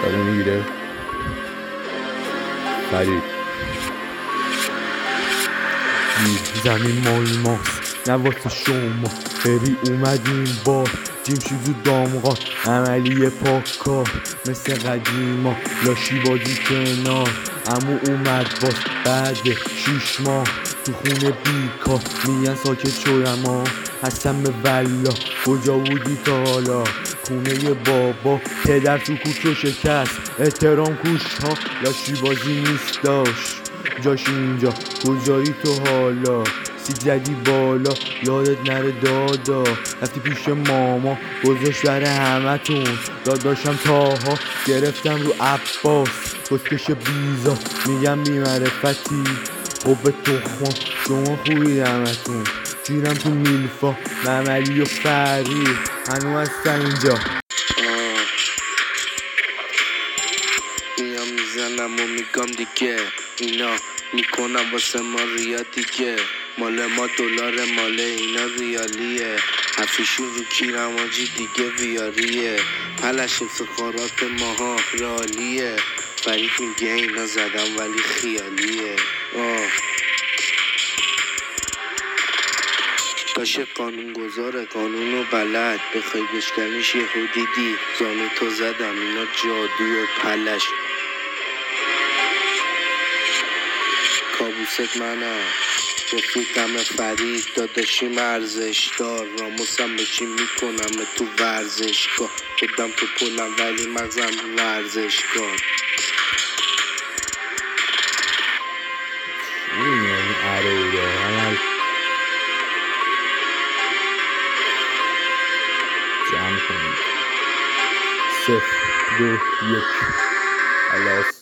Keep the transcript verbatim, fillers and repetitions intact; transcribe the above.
داره میگیره فرید زمین مال ماست نه واسه شما بری اومدیم با جیم شیزو دامغا عملی پاکار مثل قدیما لاشی بازی کنار امو اومد باز بعد شیش ماه تو خونه بیکار میگن ساکت شدم ها هستم به والله کجا بودی تا حالا خونه بابا پدر تو کوچو شکست احترام کوش ها لاشی بازی نیست داشت جاش اینجا کجایی تو حالا سیک زدی بالا یادت نره دادا رفتی پیش ماما گذاشت در همه تون داداشم تاها گرفتم رو عباس کسکش بیزا میگم بیمعرفتی خوب تخم شما خوبی همتون گیرم تو میلفا مملی و فرید هنو هستن اینجا میام میزنم و میگم دیگه اینا میکنم واسه ما ریا دیگه مال ما دلار مال اینا ریالیه حرفشون رو کیرم آجی دیگه ویاریه پلش افتخارات ماها رالیه فرید میگه اینا زدم ولی خیالیه آه باشه قانون گذاره قانون و بلد بخوای بشکنیش یه دیدی زانو تو زدم اینا جادو پلش کابوست منم رفیقم فرید داداشیم ارزش دار راموسم بچی میکنم تو ورزشگاه خودم تو پلم ولی مغزم ورزشگاه این عروده عمل جمع کنید صفر دو یک.